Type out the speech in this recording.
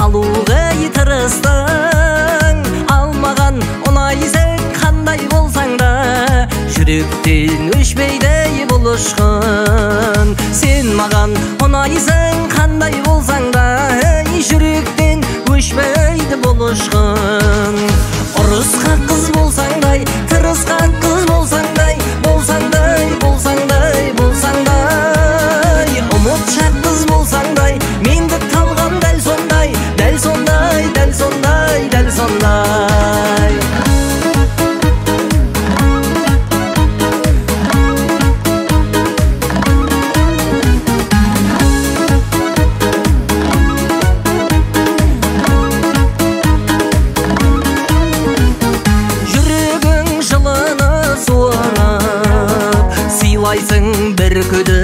алуға тырыстың, алмаған ұнайсың қандай болсаң да, жүректен өшпейді бұл ұшқын. Сен маған ұнайсың қандай болсаң да, жүректен өшпейді бұл ұшқын. Ұрысқан қыз болсаңдай, тырысқан қыз болсаңдай, болсаңдай, болсаңдай, болсаңдай, ұмытшақ қыз болсаңдай, менді талғам дәл сондай, дәл сондай, дәл сондай, дәл сондай. Жүрегің жылыны суынып, сыйлайсың бір күді